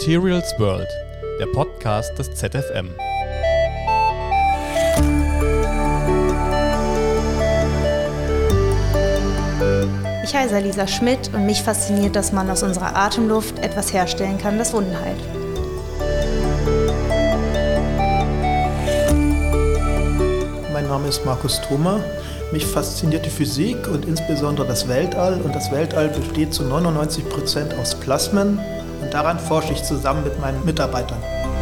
Materials World, der Podcast des ZFM. Ich heiße Lisa Schmidt und mich fasziniert, dass man aus unserer Atemluft etwas herstellen kann, das Wunden heilt. Mein Name ist Markus Thoma. Mich fasziniert die Physik und insbesondere das Weltall. Und das Weltall besteht zu 99% aus Plasmen. Und daran forsche ich zusammen mit meinen Mitarbeitern.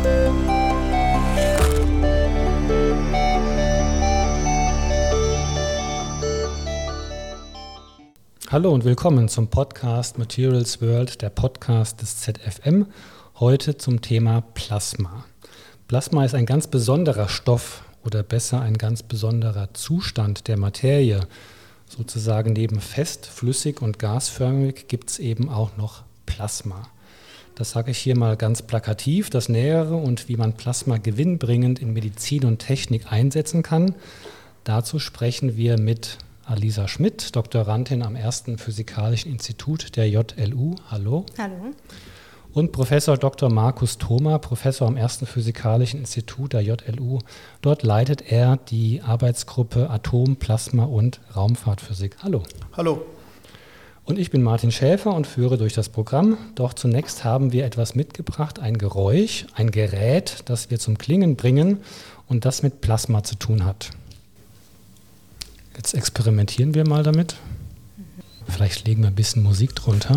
Hallo und willkommen zum Podcast Materials World, der Podcast des ZFM. Heute zum Thema Plasma. Plasma ist ein ganz besonderer Stoff oder besser ein ganz besonderer Zustand der Materie. Sozusagen neben fest, flüssig und gasförmig gibt es eben auch noch Plasma. Das sage ich hier mal ganz plakativ. Das Nähere und wie man Plasma gewinnbringend in Medizin und Technik einsetzen kann. Dazu sprechen wir mit Alisa Schmidt, Doktorandin am 1. Physikalischen Institut der JLU. Hallo. Hallo. Und Professor Dr. Markus Thoma, Professor am 1. Physikalischen Institut der JLU. Dort leitet er die Arbeitsgruppe Atom-, Plasma- und Raumfahrtphysik. Hallo. Hallo. Und ich bin Martin Schäfer und führe durch das Programm. Doch zunächst haben wir etwas mitgebracht, ein Geräusch, ein Gerät, das wir zum Klingen bringen und das mit Plasma zu tun hat. Jetzt experimentieren wir mal damit. Vielleicht legen wir ein bisschen Musik drunter.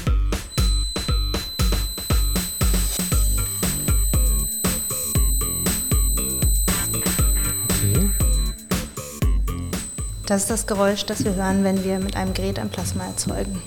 Das ist das Geräusch, das wir hören, wenn wir mit einem Gerät ein Plasma erzeugen.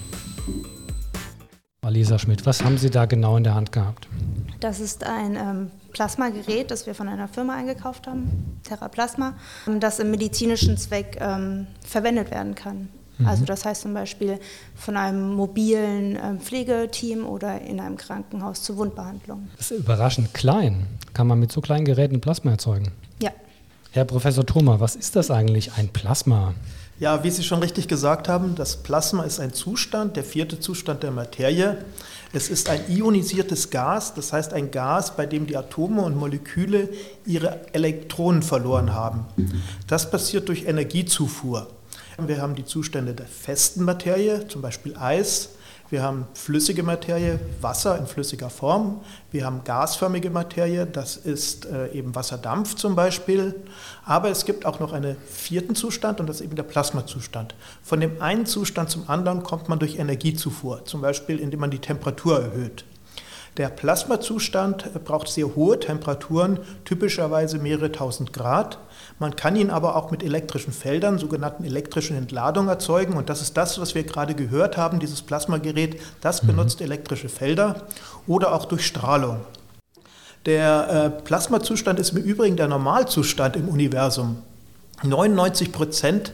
Alisa Schmidt, was haben Sie da genau in der Hand gehabt? Das ist ein Plasmagerät, das wir von einer Firma eingekauft haben, Theraplasma, das im medizinischen Zweck verwendet werden kann. Also das heißt zum Beispiel von einem mobilen Pflegeteam oder in einem Krankenhaus zur Wundbehandlung. Das ist überraschend klein. Kann man mit so kleinen Geräten Plasma erzeugen? Ja. Herr Professor Thoma, was ist das eigentlich, ein Plasma? Ja, wie Sie schon richtig gesagt haben, das Plasma ist ein Zustand, der 4. Zustand der Materie. Es ist ein ionisiertes Gas, das heißt ein Gas, bei dem die Atome und Moleküle ihre Elektronen verloren haben. Das passiert durch Energiezufuhr. Wir haben die Zustände der festen Materie, zum Beispiel Eis. Wir haben flüssige Materie, Wasser in flüssiger Form. Wir haben gasförmige Materie, das ist eben Wasserdampf zum Beispiel. Aber es gibt auch noch einen 4. Zustand und das ist eben der Plasmazustand. Von dem einen Zustand zum anderen kommt man durch Energiezufuhr, zum Beispiel indem man die Temperatur erhöht. Der Plasmazustand braucht sehr hohe Temperaturen, typischerweise mehrere tausend Grad. Man kann ihn aber auch mit elektrischen Feldern, sogenannten elektrischen Entladungen erzeugen. Und das ist das, was wir gerade gehört haben, dieses Plasmagerät, das benutzt elektrische Felder oder auch durch Strahlung. Der Plasmazustand ist im Übrigen der Normalzustand im Universum. 99%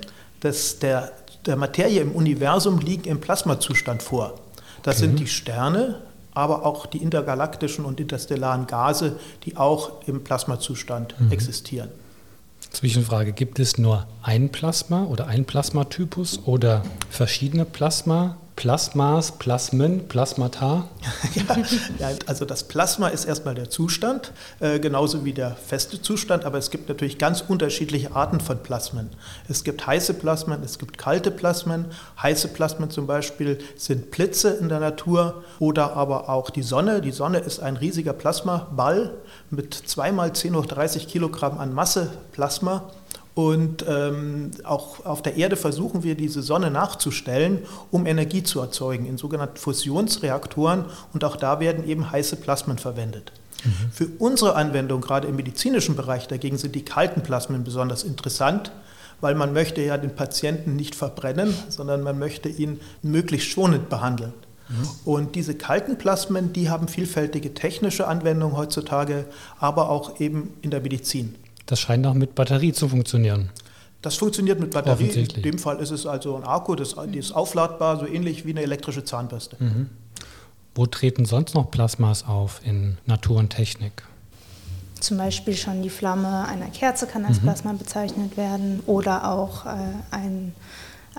der Materie im Universum liegen im Plasmazustand vor. Das sind die Sterne, aber auch die intergalaktischen und interstellaren Gase, die auch im Plasmazustand existieren. Zwischenfrage, gibt es nur ein Plasma oder ein Plasmatypus oder verschiedene Plasmas, Plasmen, Plasmata? Ja, also das Plasma ist erstmal der Zustand, genauso wie der feste Zustand, aber es gibt natürlich ganz unterschiedliche Arten von Plasmen. Es gibt heiße Plasmen, es gibt kalte Plasmen. Heiße Plasmen zum Beispiel sind Blitze in der Natur oder aber auch die Sonne. Die Sonne ist ein riesiger Plasmaball mit 2 mal 10 hoch 30 Kilogramm an Masse Plasma. Und auch auf der Erde versuchen wir, diese Sonne nachzustellen, um Energie zu erzeugen in sogenannten Fusionsreaktoren. Und auch da werden eben heiße Plasmen verwendet. Für unsere Anwendung, gerade im medizinischen Bereich, dagegen sind die kalten Plasmen besonders interessant, weil man möchte ja den Patienten nicht verbrennen, sondern man möchte ihn möglichst schonend behandeln. Und diese kalten Plasmen, die haben vielfältige technische Anwendungen heutzutage, aber auch eben in der Medizin. Das scheint auch mit Batterie zu funktionieren. Das funktioniert mit Batterie. In dem Fall ist es also ein Akku, die ist aufladbar, so ähnlich wie eine elektrische Zahnbürste. Wo treten sonst noch Plasmas auf in Natur und Technik? Zum Beispiel schon die Flamme einer Kerze kann als Plasma bezeichnet werden oder auch ein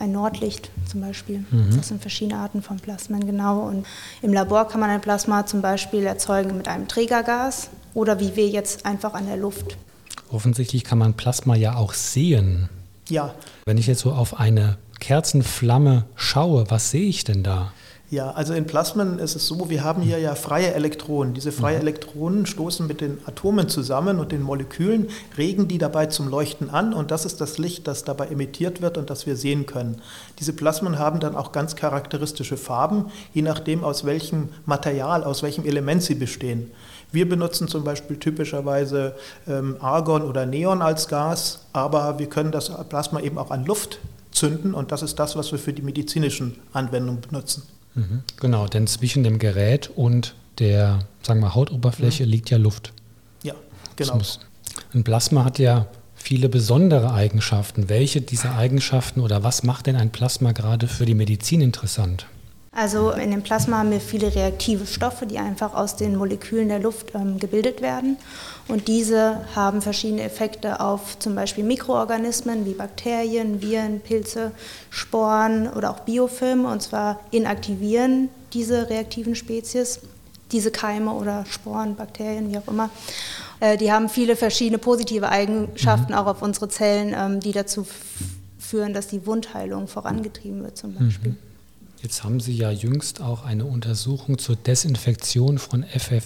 ein Nordlicht zum Beispiel. Das sind verschiedene Arten von Plasmen, genau. Und im Labor kann man ein Plasma zum Beispiel erzeugen mit einem Trägergas oder wie wir jetzt einfach an der Luft. Offensichtlich kann man Plasma ja auch sehen. Ja. Wenn ich jetzt so auf eine Kerzenflamme schaue, was sehe ich denn da? Ja, also in Plasmen ist es so, wir haben hier ja freie Elektronen. Diese freien Elektronen stoßen mit den Atomen zusammen und den Molekülen, regen die dabei zum Leuchten an und das ist das Licht, das dabei emittiert wird und das wir sehen können. Diese Plasmen haben dann auch ganz charakteristische Farben, je nachdem aus welchem Material, aus welchem Element sie bestehen. Wir benutzen zum Beispiel typischerweise Argon oder Neon als Gas, aber wir können das Plasma eben auch an Luft zünden und das ist das, was wir für die medizinischen Anwendungen benutzen. Genau, denn zwischen dem Gerät und der, sagen wir, Hautoberfläche liegt ja Luft. Ja, genau. Ein Plasma hat ja viele besondere Eigenschaften. Welche dieser Eigenschaften oder was macht denn ein Plasma gerade für die Medizin interessant? Also in dem Plasma haben wir viele reaktive Stoffe, die einfach aus den Molekülen der Luft gebildet werden. Und diese haben verschiedene Effekte auf zum Beispiel Mikroorganismen wie Bakterien, Viren, Pilze, Sporen oder auch Biofilme. Und zwar inaktivieren diese reaktiven Spezies, diese Keime oder Sporen, Bakterien, wie auch immer. Die haben viele verschiedene positive Eigenschaften auch auf unsere Zellen, die dazu führen, dass die Wundheilung vorangetrieben wird zum Beispiel. Jetzt haben Sie ja jüngst auch eine Untersuchung zur Desinfektion von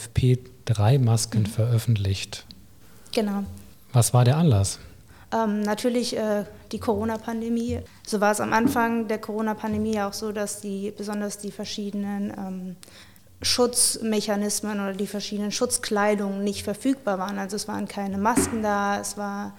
FFP3-Masken veröffentlicht. Genau. Was war der Anlass? Natürlich die Corona-Pandemie. So war es am Anfang der Corona-Pandemie auch so, dass besonders die verschiedenen Schutzmechanismen oder die verschiedenen Schutzkleidungen nicht verfügbar waren. Also es waren keine Masken da, es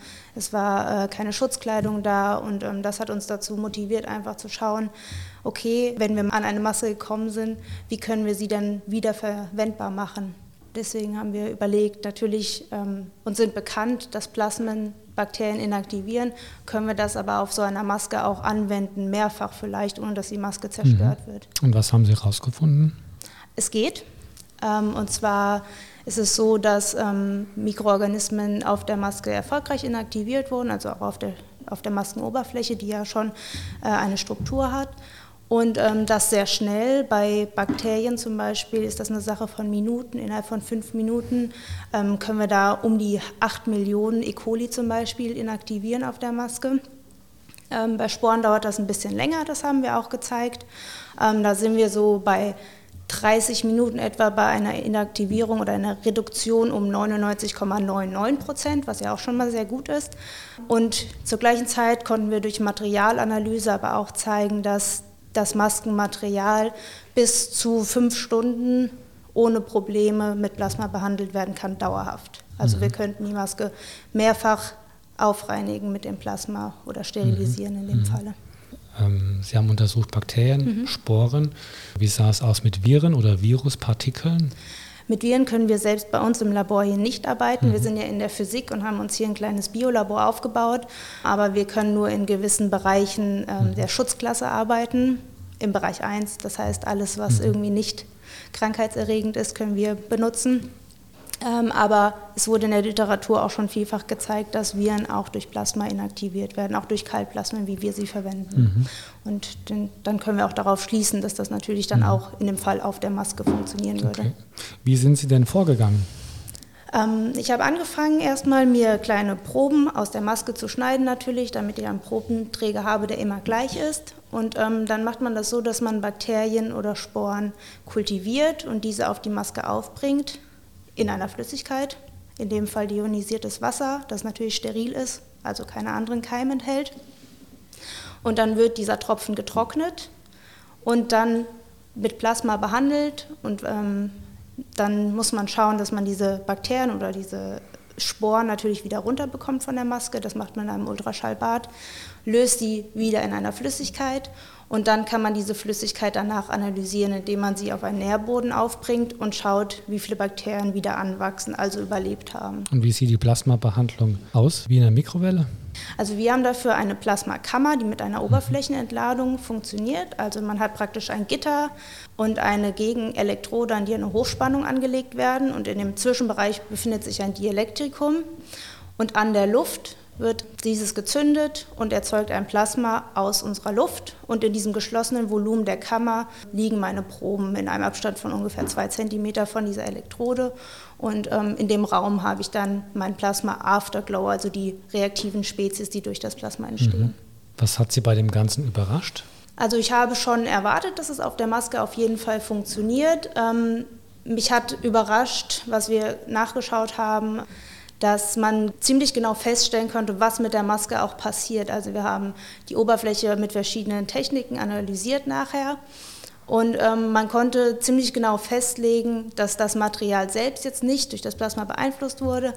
war keine Schutzkleidung da und das hat uns dazu motiviert, einfach zu schauen, okay, wenn wir an eine Maske gekommen sind, wie können wir sie dann wieder verwendbar machen? Deswegen haben wir überlegt, natürlich uns sind bekannt, dass Plasmen Bakterien inaktivieren, können wir das aber auf so einer Maske auch anwenden, mehrfach vielleicht, ohne dass die Maske zerstört wird. Und was haben Sie herausgefunden? Es geht. Und zwar ist es so, dass Mikroorganismen auf der Maske erfolgreich inaktiviert wurden, also auch auf der Maskenoberfläche, die ja schon eine Struktur hat. Und das sehr schnell. Bei Bakterien zum Beispiel ist das eine Sache von Minuten. Innerhalb von 5 Minuten können wir da um die 8 Millionen E. coli zum Beispiel inaktivieren auf der Maske. Bei Sporen dauert das ein bisschen länger, das haben wir auch gezeigt. Da sind wir so bei 30 Minuten etwa bei einer Inaktivierung oder einer Reduktion um 99,99%, was ja auch schon mal sehr gut ist. Und zur gleichen Zeit konnten wir durch Materialanalyse aber auch zeigen, dass das Maskenmaterial bis zu 5 Stunden ohne Probleme mit Plasma behandelt werden kann, dauerhaft. Also wir könnten die Maske mehrfach aufreinigen mit dem Plasma oder sterilisieren in dem Falle. Sie haben untersucht Bakterien, Sporen. Wie sah es aus mit Viren oder Viruspartikeln? Mit Viren können wir selbst bei uns im Labor hier nicht arbeiten. Wir sind ja in der Physik und haben uns hier ein kleines Biolabor aufgebaut. Aber wir können nur in gewissen Bereichen der Schutzklasse arbeiten, im Bereich 1. Das heißt, alles, was irgendwie nicht krankheitserregend ist, können wir benutzen. Aber es wurde in der Literatur auch schon vielfach gezeigt, dass Viren auch durch Plasma inaktiviert werden, auch durch Kaltplasmen, wie wir sie verwenden. Und dann können wir auch darauf schließen, dass das natürlich dann auch in dem Fall auf der Maske funktionieren würde. Okay. Wie sind Sie denn vorgegangen? Ich habe angefangen, erstmal mir kleine Proben aus der Maske zu schneiden natürlich, damit ich einen Probenträger habe, der immer gleich ist. Und dann macht man das so, dass man Bakterien oder Sporen kultiviert und diese auf die Maske aufbringt. In einer Flüssigkeit, in dem Fall deionisiertes Wasser, das natürlich steril ist, also keine anderen Keime enthält. Und dann wird dieser Tropfen getrocknet und dann mit Plasma behandelt und dann muss man schauen, dass man diese Bakterien oder diese Sporen natürlich wieder runterbekommt von der Maske. Das macht man in einem Ultraschallbad, löst die wieder in einer Flüssigkeit und dann kann man diese Flüssigkeit danach analysieren, indem man sie auf einen Nährboden aufbringt und schaut, wie viele Bakterien wieder anwachsen, also überlebt haben. Und wie sieht die Plasmabehandlung aus? Wie in einer Mikrowelle? Also wir haben dafür eine Plasmakammer, die mit einer Oberflächenentladung funktioniert. Also man hat praktisch ein Gitter und eine Gegenelektrode, an die eine Hochspannung angelegt werden. Und in dem Zwischenbereich befindet sich ein Dielektrikum. Und an der Luft wird dieses gezündet und erzeugt ein Plasma aus unserer Luft. Und in diesem geschlossenen Volumen der Kammer liegen meine Proben in einem Abstand von ungefähr 2 cm von dieser Elektrode. Und in dem Raum habe ich dann mein Plasma Afterglow, also die reaktiven Spezies, die durch das Plasma entstehen. Was hat Sie bei dem Ganzen überrascht? Also ich habe schon erwartet, dass es auf der Maske auf jeden Fall funktioniert. Mich hat überrascht, was wir nachgeschaut haben, dass man ziemlich genau feststellen konnte, was mit der Maske auch passiert. Also wir haben die Oberfläche mit verschiedenen Techniken analysiert nachher und man konnte ziemlich genau festlegen, dass das Material selbst jetzt nicht durch das Plasma beeinflusst wurde,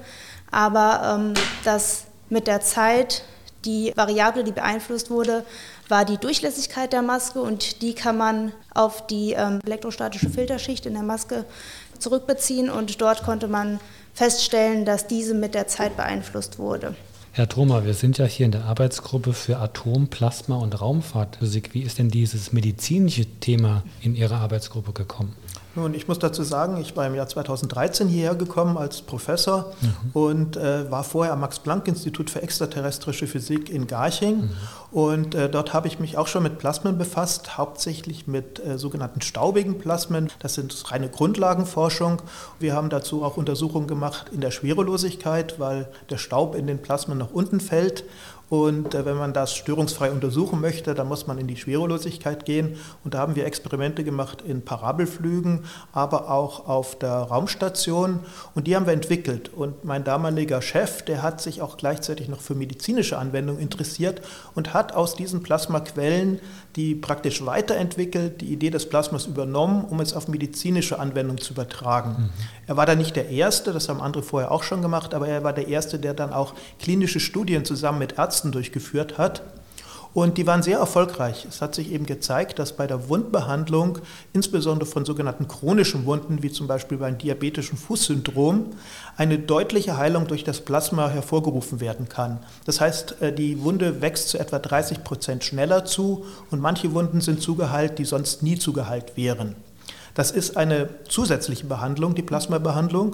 aber dass mit der Zeit die Variable, die beeinflusst wurde, war die Durchlässigkeit der Maske und die kann man auf die elektrostatische Filterschicht in der Maske zurückbeziehen und dort konnte man feststellen, dass diese mit der Zeit beeinflusst wurde. Herr Thoma, wir sind ja hier in der Arbeitsgruppe für Atom-, Plasma- und Raumfahrtphysik. Wie ist denn dieses medizinische Thema in Ihre Arbeitsgruppe gekommen? Nun, ich muss dazu sagen, ich war im Jahr 2013 hierher gekommen als Professor und war vorher am Max-Planck-Institut für extraterrestrische Physik in Garching. Und dort habe ich mich auch schon mit Plasmen befasst, hauptsächlich mit sogenannten staubigen Plasmen. Das sind reine Grundlagenforschung. Wir haben dazu auch Untersuchungen gemacht in der Schwerelosigkeit, weil der Staub in den Plasmen nach unten fällt. Und wenn man das störungsfrei untersuchen möchte, dann muss man in die Schwerelosigkeit gehen. Und da haben wir Experimente gemacht in Parabelflügen, aber auch auf der Raumstation. Und die haben wir entwickelt. Und mein damaliger Chef, der hat sich auch gleichzeitig noch für medizinische Anwendungen interessiert und hat aus diesen Plasmaquellen die praktisch weiterentwickelt, die Idee des Plasmas übernommen, um es auf medizinische Anwendungen zu übertragen. Er war da nicht der Erste, das haben andere vorher auch schon gemacht, aber er war der Erste, der dann auch klinische Studien zusammen mit Ärzten durchgeführt hat. Und die waren sehr erfolgreich. Es hat sich eben gezeigt, dass bei der Wundbehandlung, insbesondere von sogenannten chronischen Wunden, wie zum Beispiel beim diabetischen Fußsyndrom, eine deutliche Heilung durch das Plasma hervorgerufen werden kann. Das heißt, die Wunde wächst zu etwa 30% schneller zu und manche Wunden sind zugeheilt, die sonst nie zugeheilt wären. Das ist eine zusätzliche Behandlung, die Plasmabehandlung.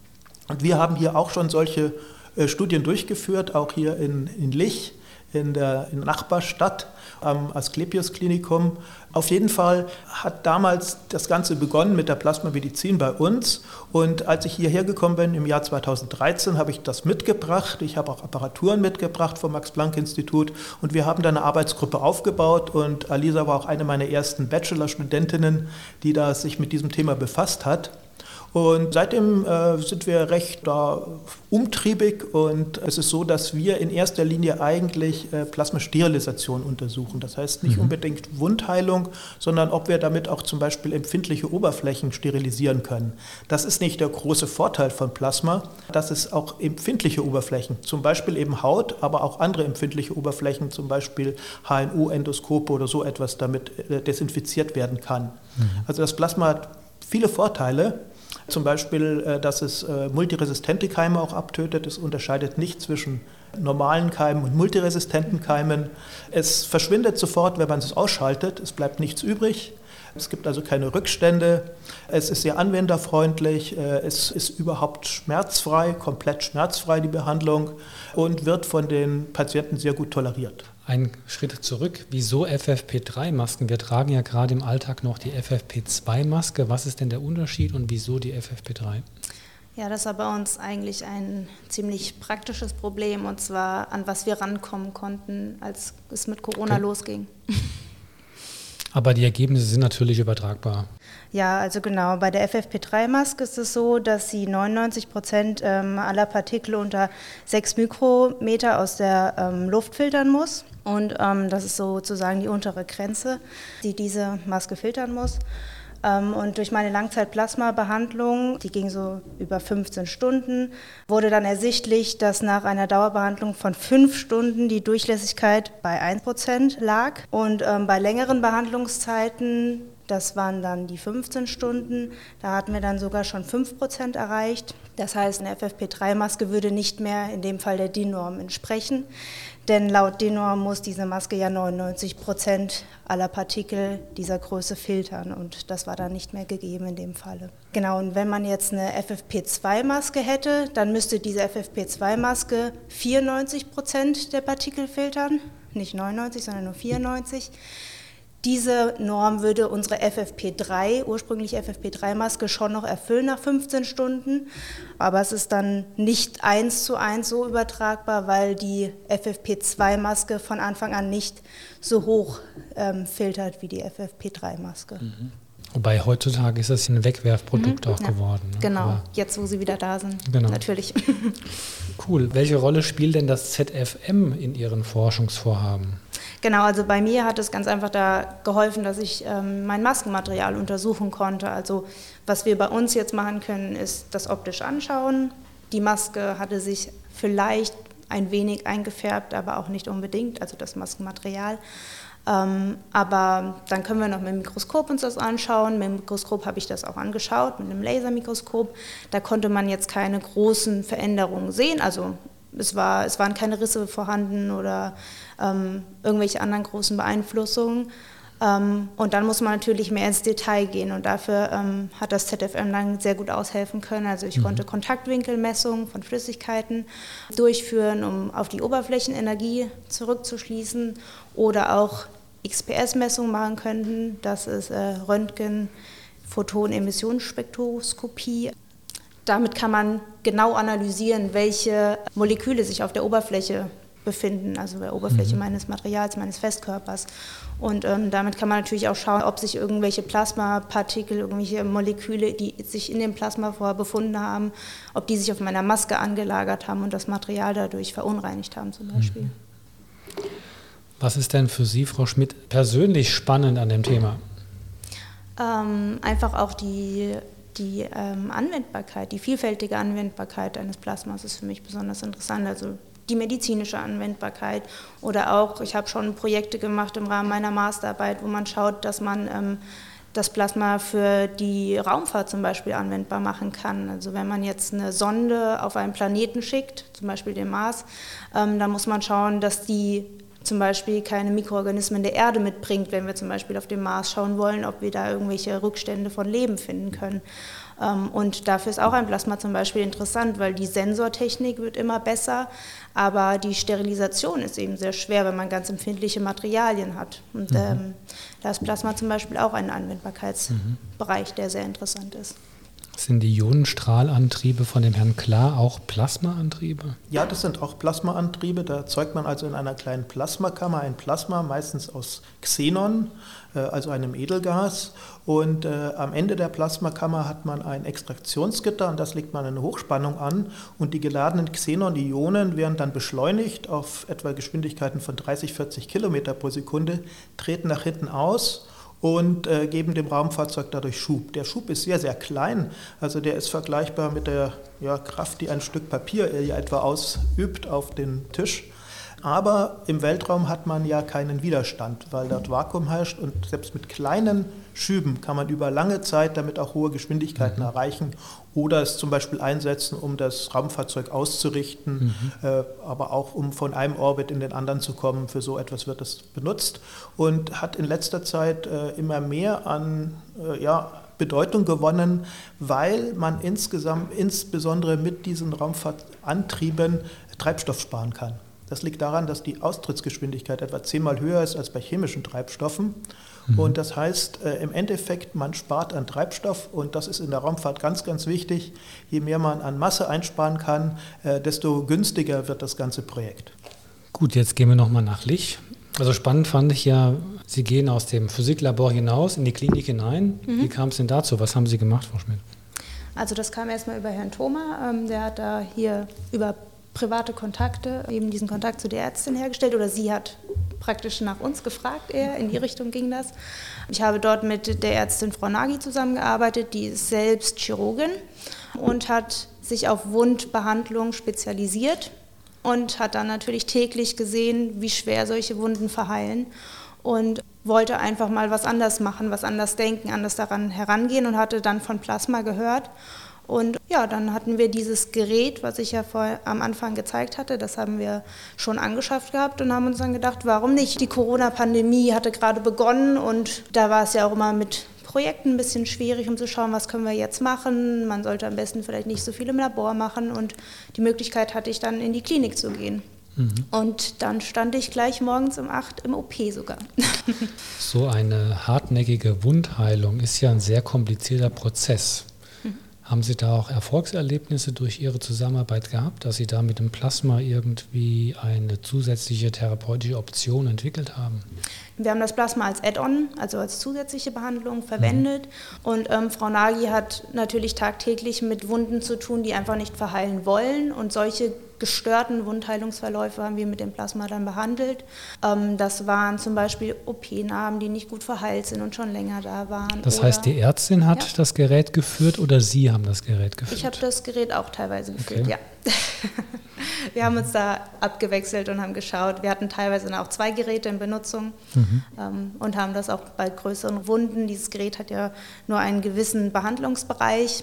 Und wir haben hier auch schon solche Studien durchgeführt, auch hier in Lich, in der Nachbarstadt am Asklepios-Klinikum. Auf jeden Fall hat damals das Ganze begonnen mit der Plasmamedizin bei uns. Und als ich hierher gekommen bin im Jahr 2013, habe ich das mitgebracht. Ich habe auch Apparaturen mitgebracht vom Max-Planck-Institut. Und wir haben da eine Arbeitsgruppe aufgebaut. Und Alisa war auch eine meiner ersten Bachelorstudentinnen, die da sich mit diesem Thema befasst hat. Und seitdem sind wir recht umtriebig und es ist so, dass wir in erster Linie eigentlich Plasmasterilisation untersuchen. Das heißt nicht unbedingt Wundheilung, sondern ob wir damit auch zum Beispiel empfindliche Oberflächen sterilisieren können. Das ist nicht der große Vorteil von Plasma, dass es auch empfindliche Oberflächen, zum Beispiel eben Haut, aber auch andere empfindliche Oberflächen, zum Beispiel HNO-Endoskope oder so etwas, damit desinfiziert werden kann. Also das Plasma hat viele Vorteile. Zum Beispiel, dass es multiresistente Keime auch abtötet. Es unterscheidet nicht zwischen normalen Keimen und multiresistenten Keimen. Es verschwindet sofort, wenn man es ausschaltet. Es bleibt nichts übrig. Es gibt also keine Rückstände. Es ist sehr anwenderfreundlich. Es ist überhaupt schmerzfrei, komplett schmerzfrei die Behandlung und wird von den Patienten sehr gut toleriert. Ein Schritt zurück. Wieso FFP3-Masken? Wir tragen ja gerade im Alltag noch die FFP2-Maske. Was ist denn der Unterschied und wieso die FFP3? Ja, das war bei uns eigentlich ein ziemlich praktisches Problem, und zwar an was wir rankommen konnten, als es mit Corona losging. Aber die Ergebnisse sind natürlich übertragbar. Ja, also genau. Bei der FFP3-Maske ist es so, dass sie 99% aller Partikel unter 6 Mikrometer aus der Luft filtern muss. Und das ist sozusagen die untere Grenze, die diese Maske filtern muss. Und durch meine Langzeitplasma-Behandlung, die ging so über 15 Stunden, wurde dann ersichtlich, dass nach einer Dauerbehandlung von 5 Stunden die Durchlässigkeit bei 1% lag. Und bei längeren Behandlungszeiten Das waren dann die 15 Stunden. Da hatten wir dann sogar schon 5% erreicht. Das heißt, eine FFP3-Maske würde nicht mehr in dem Fall der DIN-Norm entsprechen. Denn laut DIN-Norm muss diese Maske ja 99% aller Partikel dieser Größe filtern. Und das war dann nicht mehr gegeben in dem Falle. Genau, und wenn man jetzt eine FFP2-Maske hätte, dann müsste diese FFP2-Maske 94% der Partikel filtern. Nicht 99, sondern nur 94. Diese Norm würde unsere FFP3, ursprüngliche FFP3-Maske schon noch erfüllen nach 15 Stunden, aber es ist dann nicht 1:1 so übertragbar, weil die FFP2-Maske von Anfang an nicht so hoch filtert wie die FFP3-Maske. Mhm. Wobei heutzutage ist das ein Wegwerfprodukt auch geworden. Ne? Genau, aber jetzt wo sie wieder da sind, natürlich. Cool. Welche Rolle spielt denn das ZFM in Ihren Forschungsvorhaben? Genau, also bei mir hat es ganz einfach da geholfen, dass ich mein Maskenmaterial untersuchen konnte. Also was wir bei uns jetzt machen können, ist das optisch anschauen. Die Maske hatte sich vielleicht ein wenig eingefärbt, aber auch nicht unbedingt, also das Maskenmaterial. Aber dann können wir noch mit dem Mikroskop uns das anschauen. Mit dem Mikroskop habe ich das auch angeschaut, mit einem Lasermikroskop. Da konnte man jetzt keine großen Veränderungen sehen. Also es waren keine Risse vorhanden oder irgendwelche anderen großen Beeinflussungen. Und dann muss man natürlich mehr ins Detail gehen. Und dafür hat das ZFM dann sehr gut aushelfen können. Also ich konnte Kontaktwinkelmessungen von Flüssigkeiten durchführen, um auf die Oberflächenenergie zurückzuschließen, oder auch XPS-Messungen machen können. Das ist Röntgen-Photon-Emissionsspektroskopie. Damit kann man genau analysieren, welche Moleküle sich auf der Oberfläche befinden, also der Oberfläche meines Materials, meines Festkörpers. Und damit kann man natürlich auch schauen, ob sich irgendwelche Plasmapartikel, irgendwelche Moleküle, die sich in dem Plasma vorher befunden haben, ob die sich auf meiner Maske angelagert haben und das Material dadurch verunreinigt haben zum Beispiel. Was ist denn für Sie, Frau Schmidt, persönlich spannend an dem Thema? Einfach auch die Anwendbarkeit, die vielfältige Anwendbarkeit eines Plasmas ist für mich besonders interessant. Also die medizinische Anwendbarkeit oder auch, ich habe schon Projekte gemacht im Rahmen meiner Masterarbeit, wo man schaut, dass man das Plasma für die Raumfahrt zum Beispiel anwendbar machen kann. Also wenn man jetzt eine Sonde auf einen Planeten schickt, zum Beispiel den Mars, dann muss man schauen, dass die zum Beispiel keine Mikroorganismen der Erde mitbringt, wenn wir zum Beispiel auf den Mars schauen wollen, ob wir da irgendwelche Rückstände von Leben finden können. Und dafür ist auch ein Plasma zum Beispiel interessant, weil die Sensortechnik wird immer besser, aber die Sterilisation ist eben sehr schwer, wenn man ganz empfindliche Materialien hat. Und da ist Plasma zum Beispiel auch ein Anwendbarkeitsbereich, der sehr interessant ist. Sind die Ionenstrahlantriebe von dem Herrn Klar auch Plasmaantriebe? Ja, das sind auch Plasmaantriebe. Da erzeugt man also in einer kleinen Plasmakammer ein Plasma, meistens aus Xenon, also einem Edelgas. Und am Ende der Plasmakammer hat man ein Extraktionsgitter und das legt man eine Hochspannung an. Und die geladenen Xenon-Ionen werden dann beschleunigt auf etwa Geschwindigkeiten von 30-40 Kilometer pro Sekunde, treten nach hinten aus und geben dem Raumfahrzeug dadurch Schub. Der Schub ist sehr, sehr klein, also der ist vergleichbar mit der Kraft, die ein Stück Papier etwa ausübt auf den Tisch. Aber im Weltraum hat man ja keinen Widerstand, weil dort Vakuum herrscht und selbst mit kleinen Schüben kann man über lange Zeit damit auch hohe Geschwindigkeiten erreichen oder es zum Beispiel einsetzen, um das Raumfahrzeug auszurichten, aber auch um von einem Orbit in den anderen zu kommen. Für so etwas wird es benutzt und hat in letzter Zeit immer mehr an Bedeutung gewonnen, weil man insbesondere mit diesen Raumfahrtantrieben Treibstoff sparen kann. Das liegt daran, dass die Austrittsgeschwindigkeit etwa 10-mal höher ist als bei chemischen Treibstoffen. Und das heißt, im Endeffekt, man spart an Treibstoff und das ist in der Raumfahrt ganz, ganz wichtig. Je mehr man an Masse einsparen kann, desto günstiger wird das ganze Projekt. Gut, jetzt gehen wir nochmal nach Lich. Also spannend fand ich ja, Sie gehen aus dem Physiklabor hinaus in die Klinik hinein. Wie kam es denn dazu? Was haben Sie gemacht, Frau Schmidt? Also das kam erstmal über Herrn Thoma. Der hat da hier über private Kontakte eben diesen Kontakt zu der Ärztin hergestellt oder sie hat praktisch nach uns gefragt, eher in die Richtung ging das. Ich habe dort mit der Ärztin Frau Nagy zusammengearbeitet, die ist selbst Chirurgin und hat sich auf Wundbehandlung spezialisiert und hat dann natürlich täglich gesehen, wie schwer solche Wunden verheilen und wollte einfach mal was anders machen, was anders denken, anders daran herangehen und hatte dann von Plasma gehört. Und ja, dann hatten wir dieses Gerät, was ich ja am Anfang gezeigt hatte, das haben wir schon angeschafft gehabt und haben uns dann gedacht, warum nicht? Die Corona-Pandemie hatte gerade begonnen und da war es ja auch immer mit Projekten ein bisschen schwierig, um zu schauen, was können wir jetzt machen. Man sollte am besten vielleicht nicht so viel im Labor machen und die Möglichkeit hatte ich dann in die Klinik zu gehen. Und dann stand ich gleich morgens um 8 im OP sogar. So eine hartnäckige Wundheilung ist ja ein sehr komplizierter Prozess. Haben Sie da auch Erfolgserlebnisse durch Ihre Zusammenarbeit gehabt, dass Sie da mit dem Plasma irgendwie eine zusätzliche therapeutische Option entwickelt haben? Wir haben das Plasma als Add-on, also als zusätzliche Behandlung verwendet. Und Frau Nagy hat natürlich tagtäglich mit Wunden zu tun, die einfach nicht verheilen wollen. Und solche gestörten Wundheilungsverläufe haben wir mit dem Plasma dann behandelt. Das waren zum Beispiel OP-Narben, die nicht gut verheilt sind und schon länger da waren. Das heißt, die Ärztin hat das Gerät geführt oder Sie haben das Gerät geführt? Ich habe das Gerät auch teilweise geführt, okay. Ja. Wir haben uns da abgewechselt und haben geschaut. Wir hatten teilweise auch 2 Geräte in Benutzung und haben das auch bei größeren Wunden. Dieses Gerät hat ja nur einen gewissen Behandlungsbereich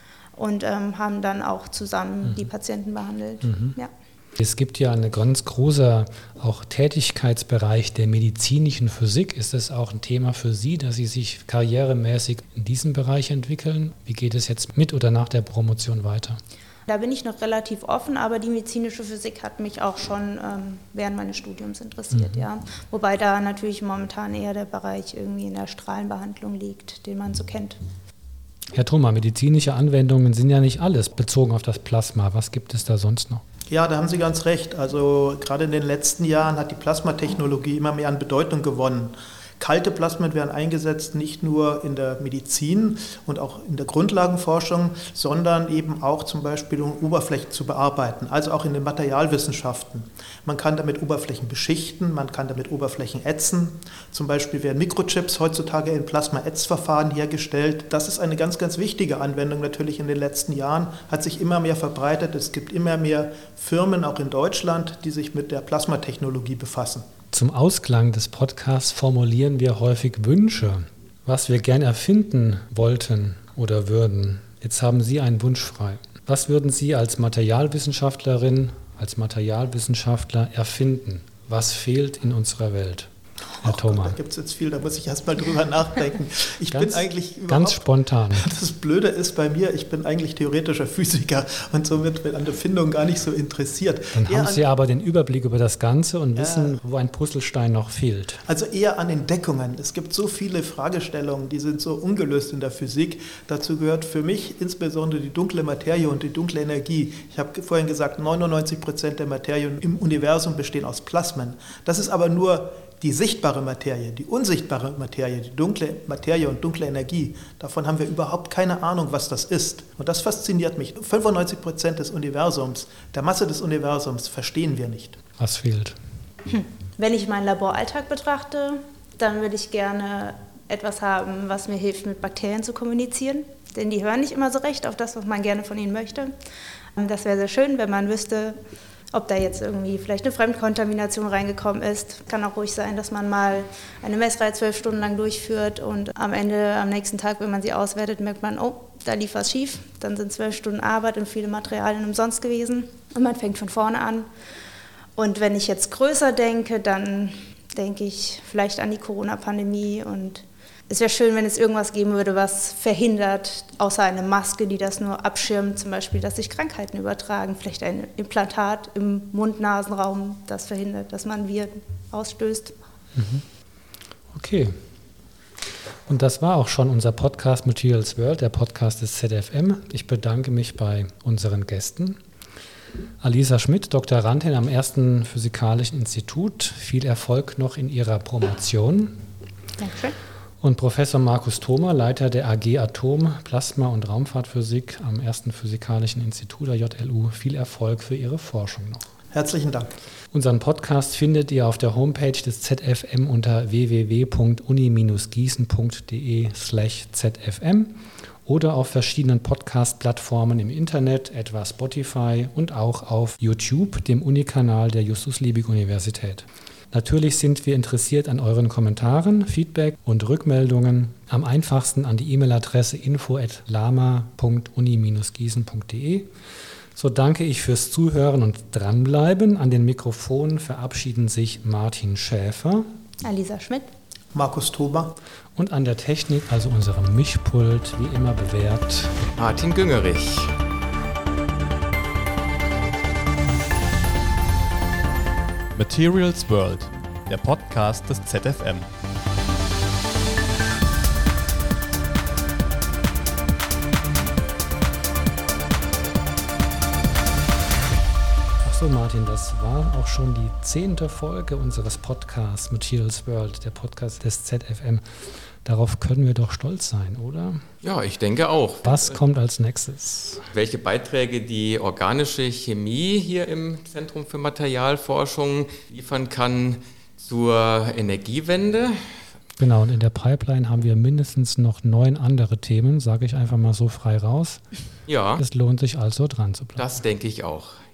und haben dann auch zusammen die Patienten behandelt. Ja. Es gibt ja einen ganz großen auch Tätigkeitsbereich der medizinischen Physik. Ist das auch ein Thema für Sie, dass Sie sich karrieremäßig in diesem Bereich entwickeln? Wie geht es jetzt mit oder nach der Promotion weiter? Da bin ich noch relativ offen, aber die medizinische Physik hat mich auch schon während meines Studiums interessiert. Ja. Wobei da natürlich momentan eher der Bereich irgendwie in der Strahlenbehandlung liegt, den man so kennt. Herr Thoma, medizinische Anwendungen sind ja nicht alles bezogen auf das Plasma. Was gibt es da sonst noch? Ja, da haben Sie ganz recht. Also gerade in den letzten Jahren hat die Plasmatechnologie immer mehr an Bedeutung gewonnen. Kalte Plasmen werden eingesetzt, nicht nur in der Medizin und auch in der Grundlagenforschung, sondern eben auch zum Beispiel, um Oberflächen zu bearbeiten, also auch in den Materialwissenschaften. Man kann damit Oberflächen beschichten, man kann damit Oberflächen ätzen. Zum Beispiel werden Mikrochips heutzutage in Plasma-Ätzverfahren hergestellt. Das ist eine ganz, ganz wichtige Anwendung natürlich in den letzten Jahren, hat sich immer mehr verbreitet. Es gibt immer mehr Firmen, auch in Deutschland, die sich mit der Plasmatechnologie befassen. Zum Ausklang des Podcasts formulieren wir häufig Wünsche, was wir gern erfinden wollten oder würden. Jetzt haben Sie einen Wunsch frei. Was würden Sie als Materialwissenschaftlerin, als Materialwissenschaftler erfinden? Was fehlt in unserer Welt? Herr Thoma. Da gibt es jetzt viel, da muss ich erst mal drüber nachdenken. Ich bin eigentlich ganz spontan. Das Blöde ist bei mir, ich bin eigentlich theoretischer Physiker und somit an der Erfindung gar nicht so interessiert. Dann haben Sie aber den Überblick über das Ganze und wissen, wo ein Puzzlestein noch fehlt. Also eher an Entdeckungen. Es gibt so viele Fragestellungen, die sind so ungelöst in der Physik. Dazu gehört für mich insbesondere die dunkle Materie und die dunkle Energie. Ich habe vorhin gesagt, 99% der Materien im Universum bestehen aus Plasmen. Das ist aber nur die sichtbare Materie, die unsichtbare Materie, die dunkle Materie und dunkle Energie, davon haben wir überhaupt keine Ahnung, was das ist. Und das fasziniert mich. 95% des Universums, der Masse des Universums, verstehen wir nicht. Was fehlt? Wenn ich meinen Laboralltag betrachte, dann würde ich gerne etwas haben, was mir hilft, mit Bakterien zu kommunizieren. Denn die hören nicht immer so recht auf das, was man gerne von ihnen möchte. Das wäre sehr schön, wenn man wüsste, ob da jetzt irgendwie vielleicht eine Fremdkontamination reingekommen ist. Kann auch ruhig sein, dass man mal eine Messreihe 12 Stunden lang durchführt und am Ende, am nächsten Tag, wenn man sie auswertet, merkt man, oh, da lief was schief. Dann sind 12 Stunden Arbeit und viele Materialien umsonst gewesen und man fängt von vorne an. Und wenn ich jetzt größer denke, dann denke ich vielleicht an die Corona-Pandemie und es wäre schön, wenn es irgendwas geben würde, was verhindert, außer eine Maske, die das nur abschirmt, zum Beispiel, dass sich Krankheiten übertragen. Vielleicht ein Implantat im Mund-Nasen-Raum, das verhindert, dass man Viren ausstößt. Okay. Und das war auch schon unser Podcast Materials World, der Podcast des ZFM. Ich bedanke mich bei unseren Gästen. Alisa Schmidt, Doktorandin am 1. Physikalischen Institut. Viel Erfolg noch in Ihrer Promotion. Dankeschön. Und Professor Markus Thoma, Leiter der AG Atom, Plasma- und Raumfahrtphysik am 1. Physikalischen Institut der JLU. Viel Erfolg für Ihre Forschung noch. Herzlichen Dank. Unseren Podcast findet ihr auf der Homepage des ZFM unter www.uni-gießen.de/zfm oder auf verschiedenen Podcast-Plattformen im Internet, etwa Spotify und auch auf YouTube, dem Uni-Kanal der Justus-Liebig-Universität. Natürlich sind wir interessiert an euren Kommentaren, Feedback und Rückmeldungen. Am einfachsten an die E-Mail-Adresse info@lama.uni-gießen.de. So danke ich fürs Zuhören und Dranbleiben. An den Mikrofonen verabschieden sich Martin Schäfer, Alisa Schmidt, Markus Tober und an der Technik, also unserem Mischpult, wie immer bewährt, Martin Güngerich. Materials World, der Podcast des ZFM. So Martin, das war auch schon die 10. Folge unseres Podcasts Materials World, der Podcast des ZFM. Darauf können wir doch stolz sein, oder? Ja, ich denke auch. Was kommt als nächstes? Welche Beiträge die organische Chemie hier im Zentrum für Materialforschung liefern kann zur Energiewende. Genau, und in der Pipeline haben wir mindestens noch 9 andere Themen, sage ich einfach mal so frei raus. Ja, Es lohnt sich also dran zu bleiben. das denke ich auch.